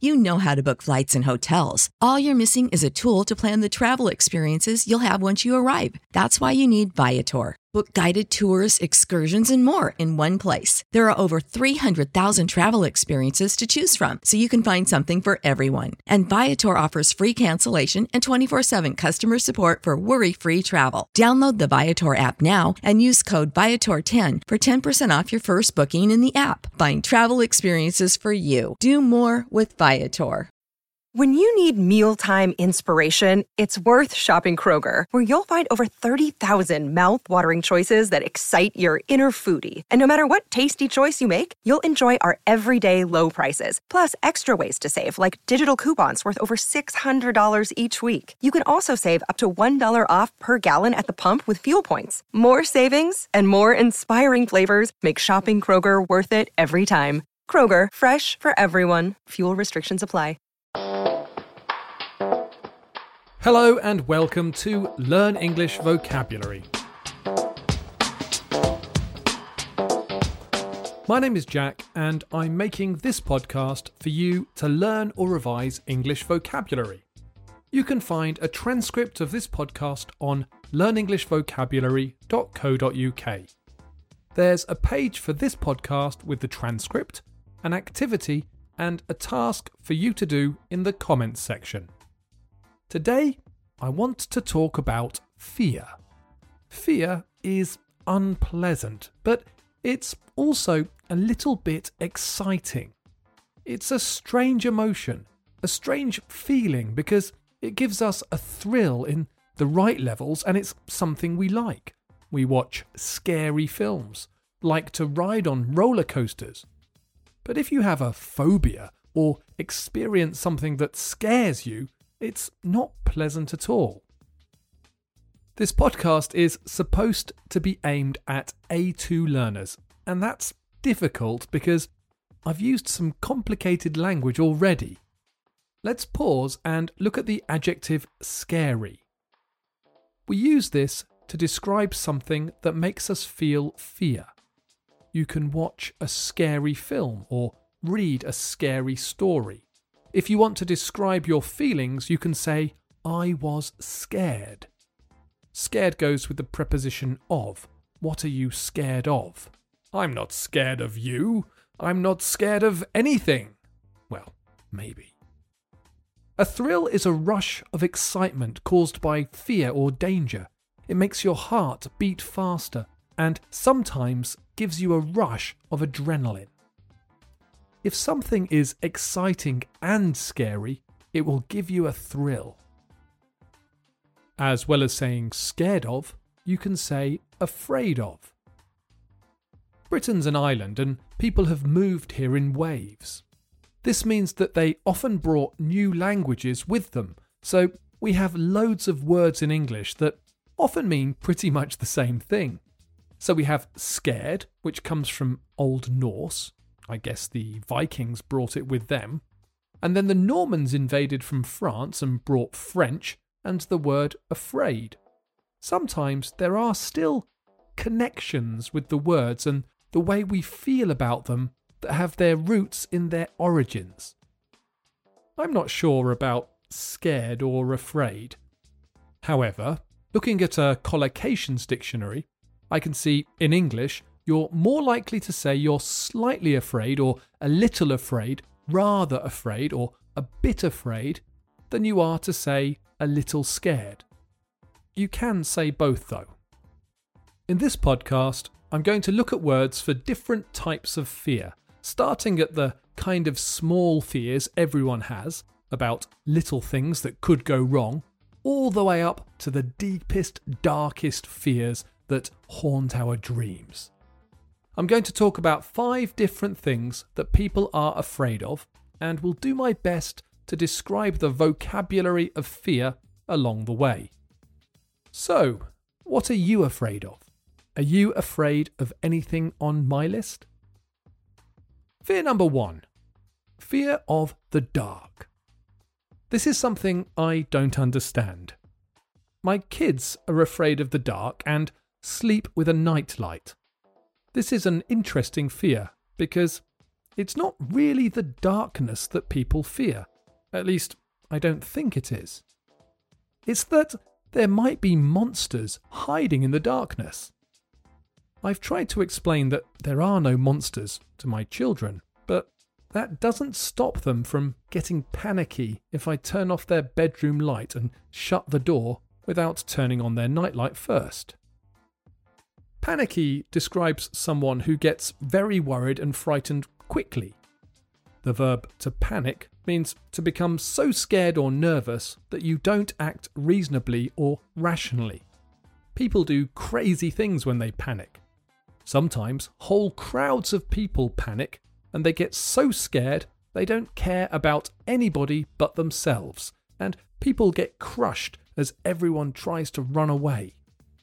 You know how to book flights and hotels. All you're missing is a tool to plan the travel experiences you'll have once you arrive. That's why you need Viator. Book guided tours, excursions, and more in one place. There are over 300,000 travel experiences to choose from, so you can find something for everyone. And Viator offers free cancellation and 24/7 customer support for worry-free travel. Download the Viator app now and use code Viator10 for 10% off your first booking in the app. Find travel experiences for you. Do more with Viator. When you need mealtime inspiration, it's worth shopping Kroger, where you'll find over 30,000 mouth-watering choices that excite your inner foodie. And no matter what tasty choice you make, you'll enjoy our everyday low prices, plus extra ways to save, like digital coupons worth over $600 each week. You can also save up to $1 off per gallon at the pump with fuel points. More savings and more inspiring flavors make shopping Kroger worth it every time. Kroger, fresh for everyone. Fuel restrictions apply. Hello and welcome to Learn English Vocabulary. My name is Jack and I'm making this podcast for you to learn or revise English vocabulary. You can find a transcript of this podcast on learnenglishvocabulary.co.uk. There's a page for this podcast with the transcript, an activity, and a task for you to do in the comments section. Today, I want to talk about fear. Fear is unpleasant, but it's also a little bit exciting. It's a strange emotion, a strange feeling, because it gives us a thrill in the right levels and it's something we like. We watch scary films, like to ride on roller coasters. But if you have a phobia or experience something that scares you, it's not pleasant at all. This podcast is supposed to be aimed at A2 learners, and that's difficult because I've used some complicated language already. Let's pause and look at the adjective scary. We use this to describe something that makes us feel fear. You can watch a scary film or read a scary story. If you want to describe your feelings, you can say, I was scared. Scared goes with the preposition of. What are you scared of? I'm not scared of you. I'm not scared of anything. Well, maybe. A thrill is a rush of excitement caused by fear or danger. It makes your heart beat faster and sometimes gives you a rush of adrenaline. If something is exciting and scary, it will give you a thrill. As well as saying scared of, you can say afraid of. Britain's an island and people have moved here in waves. This means that they often brought new languages with them, so we have loads of words in English that often mean pretty much the same thing. So we have scared, which comes from Old Norse. I guess the Vikings brought it with them. And then the Normans invaded from France and brought French and the word afraid. Sometimes there are still connections with the words and the way we feel about them that have their roots in their origins. I'm not sure about scared or afraid. However, looking at a collocations dictionary, I can see in English you're more likely to say you're slightly afraid or a little afraid, rather afraid or a bit afraid, than you are to say a little scared. You can say both though. In this podcast, I'm going to look at words for different types of fear, starting at the kind of small fears everyone has, about little things that could go wrong, all the way up to the deepest, darkest fears that haunt our dreams. I'm going to talk about 5 different things that people are afraid of, and will do my best to describe the vocabulary of fear along the way. So, what are you afraid of? Are you afraid of anything on my list? Fear number 1. Fear of the dark. This is something I don't understand. My kids are afraid of the dark and sleep with a nightlight. This is an interesting fear because it's not really the darkness that people fear. At least, I don't think it is. It's that there might be monsters hiding in the darkness. I've tried to explain that there are no monsters to my children, but that doesn't stop them from getting panicky if I turn off their bedroom light and shut the door without turning on their nightlight first. Panicky describes someone who gets very worried and frightened quickly. The verb to panic means to become so scared or nervous that you don't act reasonably or rationally. People do crazy things when they panic. Sometimes whole crowds of people panic and they get so scared they don't care about anybody but themselves, and people get crushed as everyone tries to run away.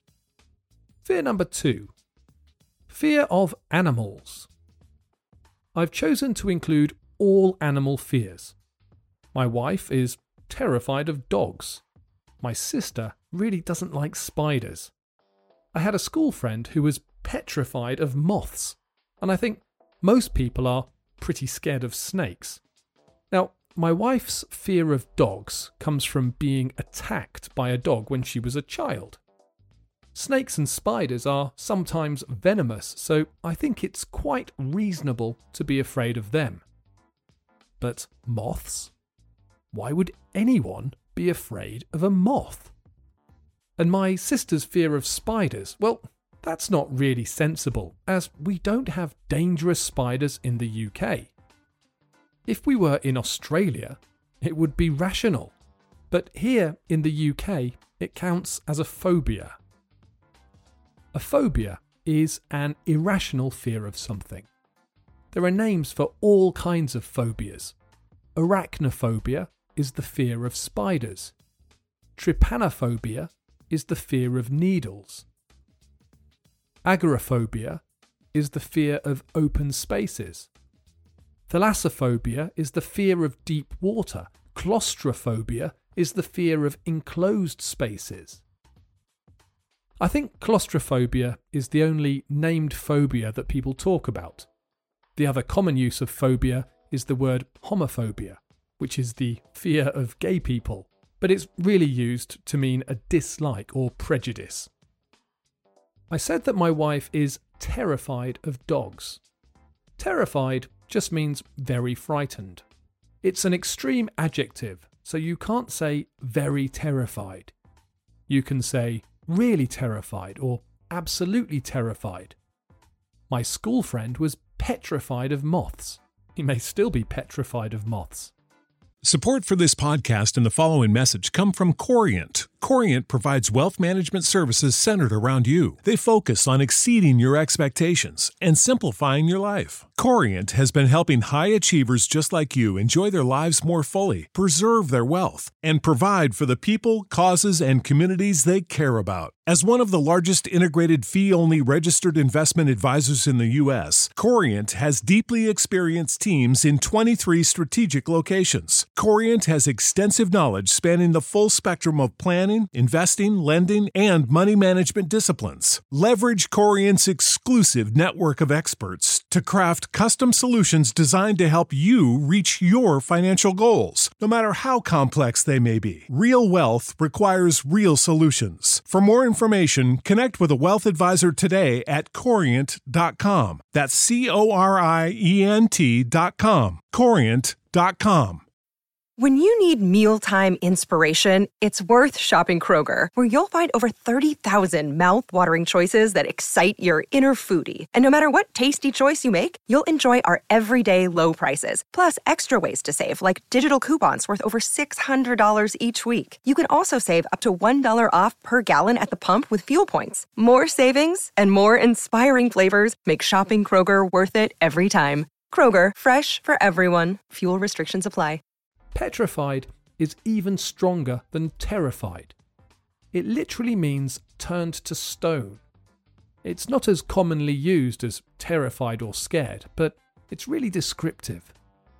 Fear number 2. Fear of animals. I've chosen to include all animal fears. My wife is terrified of dogs. My sister really doesn't like spiders. I had a school friend who was petrified of moths, and I think most people are pretty scared of snakes. Now, my wife's fear of dogs comes from being attacked by a dog when she was a child. Snakes and spiders are sometimes venomous, so I think it's quite reasonable to be afraid of them. But moths? Why would anyone be afraid of a moth? And my sister's fear of spiders, well, that's not really sensible, as we don't have dangerous spiders in the UK. If we were in Australia, it would be rational. But here in the UK, it counts as a phobia. A phobia is an irrational fear of something. There are names for all kinds of phobias. Arachnophobia is the fear of spiders. Trypanophobia is the fear of needles. Agoraphobia is the fear of open spaces. Thalassophobia is the fear of deep water. Claustrophobia is the fear of enclosed spaces. I think claustrophobia is the only named phobia that people talk about. The other common use of phobia is the word homophobia, which is the fear of gay people, but it's really used to mean a dislike or prejudice. I said that my wife is terrified of dogs. Terrified just means very frightened. It's an extreme adjective, so you can't say very terrified. You can say really terrified or absolutely terrified. My school friend was petrified of moths. He may still be petrified of moths. Support for this podcast and the following message come from Corient. Corient provides wealth management services centered around you. They focus on exceeding your expectations and simplifying your life. Corient has been helping high achievers just like you enjoy their lives more fully, preserve their wealth, and provide for the people, causes, and communities they care about. As one of the largest integrated fee-only registered investment advisors in the U.S., Corient has deeply experienced teams in 23 strategic locations. Corient has extensive knowledge spanning the full spectrum of planning, investing, lending, and money management disciplines. Leverage Corient's exclusive network of experts to craft custom solutions designed to help you reach your financial goals, no matter how complex they may be. Real wealth requires real solutions. For more information, connect with a wealth advisor today at Corient.com. That's Corient.com. Corient.com. When you need mealtime inspiration, it's worth shopping Kroger, where you'll find over 30,000 mouth-watering choices that excite your inner foodie. And no matter what tasty choice you make, you'll enjoy our everyday low prices, plus extra ways to save, like digital coupons worth over $600 each week. You can also save up to $1 off per gallon at the pump with fuel points. More savings and more inspiring flavors make shopping Kroger worth it every time. Kroger, fresh for everyone. Fuel restrictions apply. Petrified is even stronger than terrified. It literally means turned to stone. It's not as commonly used as terrified or scared, but it's really descriptive.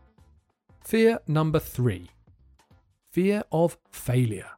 Fear number 3. Fear of failure.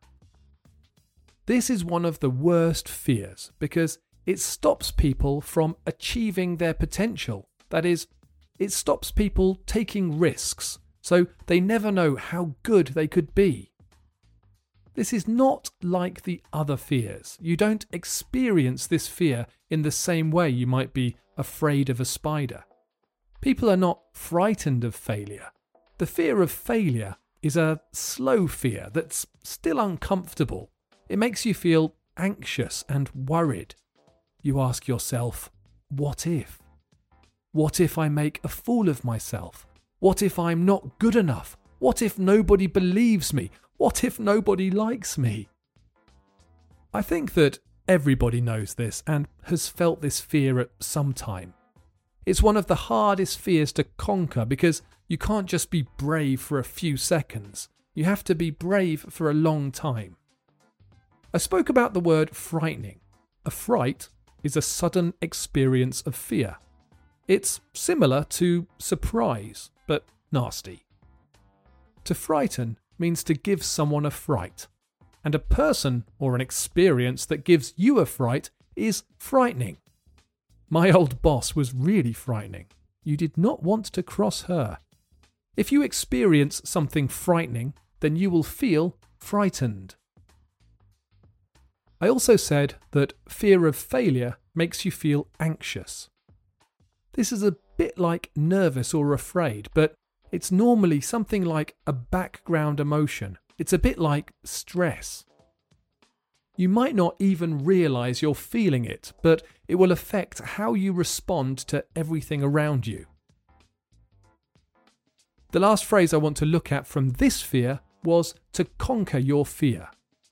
This is one of the worst fears because it stops people from achieving their potential. That is, It stops people taking risks, so they never know how good they could be. This is not like the other fears. You don't experience this fear in the same way you might be afraid of a spider. People are not frightened of failure. The fear of failure is a slow fear that's still uncomfortable. It makes you feel anxious and worried. You ask yourself, what if? What if I make a fool of myself? What if I'm not good enough? What if nobody believes me? What if nobody likes me? I think that everybody knows this and has felt this fear at some time. It's one of the hardest fears to conquer because you can't just be brave for a few seconds. You have to be brave for a long time. I spoke about the word frightening. A fright is a sudden experience of fear. It's similar to surprise, but nasty. To frighten means to give someone a fright, and a person or an experience that gives you a fright is frightening. My old boss was really frightening. You did not want to cross her. If you experience something frightening, then you will feel frightened. I also said that fear of failure makes you feel anxious. This is a bit like nervous or afraid, but it's normally something like a background emotion. It's a bit like stress. You might not even realise you're feeling it, but it will affect how you respond to everything around you. The last phrase I want to look at from this fear was to conquer your fear.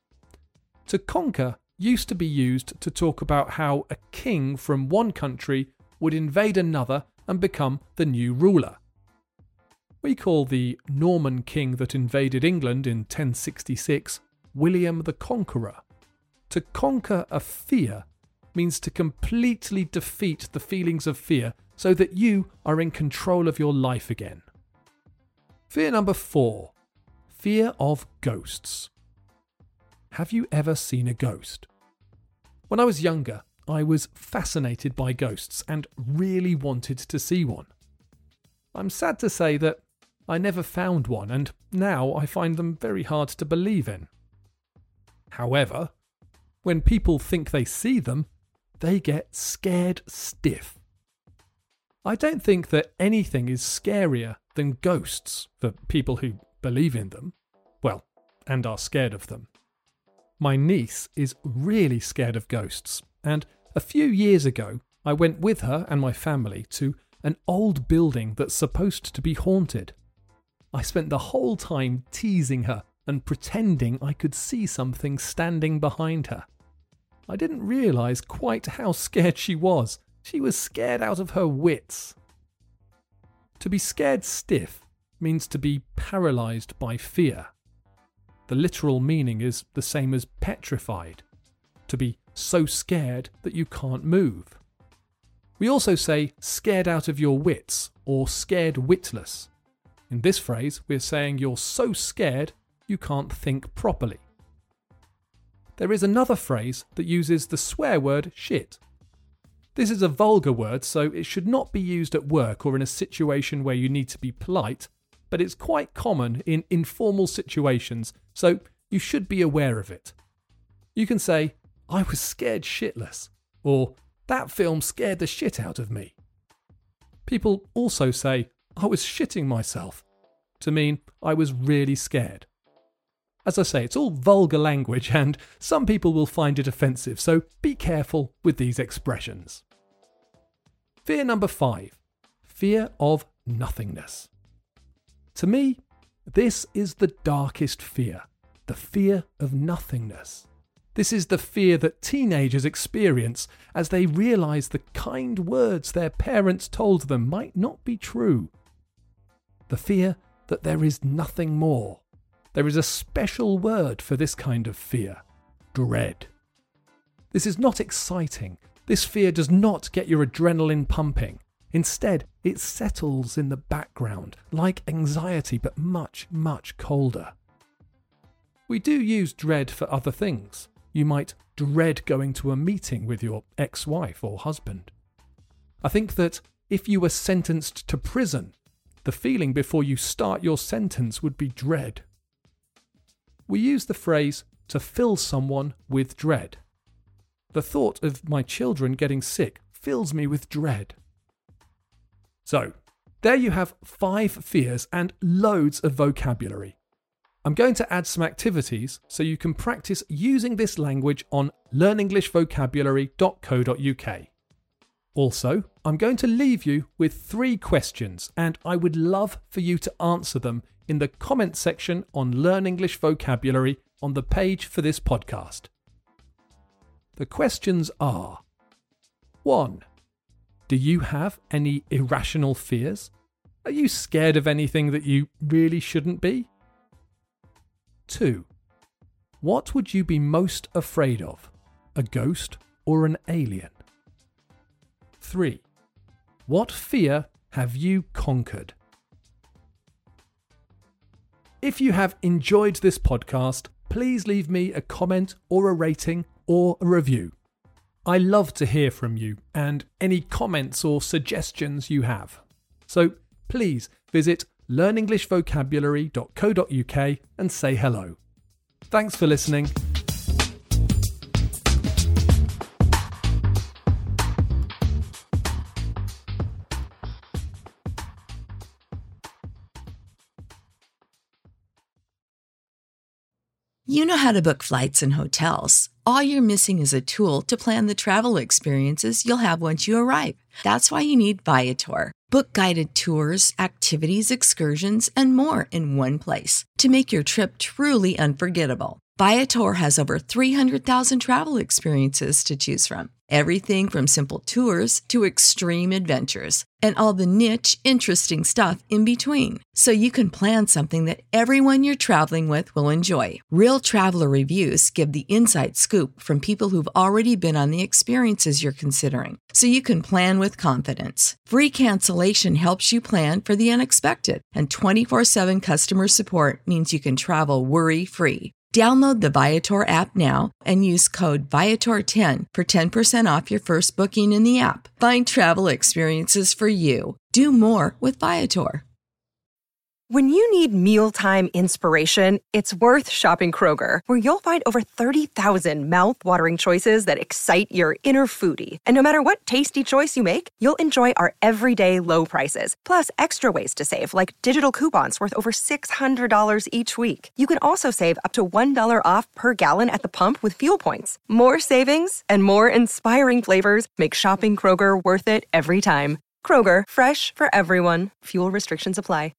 To conquer used to be used to talk about how a king from one country would invade another and become the new ruler. We call the Norman king that invaded England in 1066 William the Conqueror. To conquer a fear means to completely defeat the feelings of fear so that you are in control of your life again. Fear number 4. Fear of ghosts. Have you ever seen a ghost? When I was younger, I was fascinated by ghosts and really wanted to see one. I'm sad to say that I never found one, and now I find them very hard to believe in. However, when people think they see them, they get scared stiff. I don't think that anything is scarier than ghosts for people who believe in them, well, and are scared of them. My niece is really scared of ghosts, and a few years ago I went with her and my family to an old building that's supposed to be haunted. I spent the whole time teasing her and pretending I could see something standing behind her. I didn't realise quite how scared she was. She was scared out of her wits. To be scared stiff means to be paralysed by fear. The literal meaning is the same as petrified, to be so scared that you can't move. We also say scared out of your wits or scared witless. In this phrase, we're saying you're so scared you can't think properly. There is another phrase that uses the swear word shit. This is a vulgar word, so it should not be used at work or in a situation where you need to be polite, but it's quite common in informal situations, so you should be aware of it. You can say, I was scared shitless, or that film scared the shit out of me. People also say, I was shitting myself, to mean I was really scared. As I say, it's all vulgar language and some people will find it offensive, so be careful with these expressions. Fear number 5. Fear of nothingness. To me, this is the darkest fear, the fear of nothingness. This is the fear that teenagers experience as they realise the kind words their parents told them might not be true. The fear that there is nothing more. There is a special word for this kind of fear: dread. This is not exciting. This fear does not get your adrenaline pumping. Instead, it settles in the background, like anxiety, but much, much colder. We do use dread for other things. You might dread going to a meeting with your ex-wife or husband. I think that if you were sentenced to prison, the feeling before you start your sentence would be dread. We use the phrase to fill someone with dread. The thought of my children getting sick fills me with dread. So, there you have 5 fears and loads of vocabulary. I'm going to add some activities so you can practice using this language on learnenglishvocabulary.co.uk. Also, I'm going to leave you with 3 questions, and I would love for you to answer them in the comment section on Learn English Vocabulary on the page for this podcast. The questions are: 1. Do you have any irrational fears? Are you scared of anything that you really shouldn't be? 2. What would you be most afraid of? A ghost or an alien? 3. What fear have you conquered? If you have enjoyed this podcast, please leave me a comment or a rating or a review. I love to hear from you and any comments or suggestions you have. So please visit learnenglishvocabulary.co.uk and say hello. Thanks for listening. You know how to book flights and hotels. All you're missing is a tool to plan the travel experiences you'll have once you arrive. That's why you need Viator. Book guided tours, activities, excursions, and more in one place to make your trip truly unforgettable. Viator has over 300,000 travel experiences to choose from. Everything from simple tours to extreme adventures and all the niche, interesting stuff in between. So you can plan something that everyone you're traveling with will enjoy. Real traveler reviews give the inside scoop from people who've already been on the experiences you're considering. So you can plan with confidence. Free cancellation helps you plan for the unexpected. And 24/7 customer support means you can travel worry-free. Download the Viator app now and use code Viator10 for 10% off your first booking in the app. Find travel experiences for you. Do more with Viator. When you need mealtime inspiration, it's worth shopping Kroger, where you'll find over 30,000 mouth-watering choices that excite your inner foodie. And no matter what tasty choice you make, you'll enjoy our everyday low prices, plus extra ways to save, like digital coupons worth over $600 each week. You can also save up to $1 off per gallon at the pump with fuel points. More savings and more inspiring flavors make shopping Kroger worth it every time. Kroger, fresh for everyone. Fuel restrictions apply.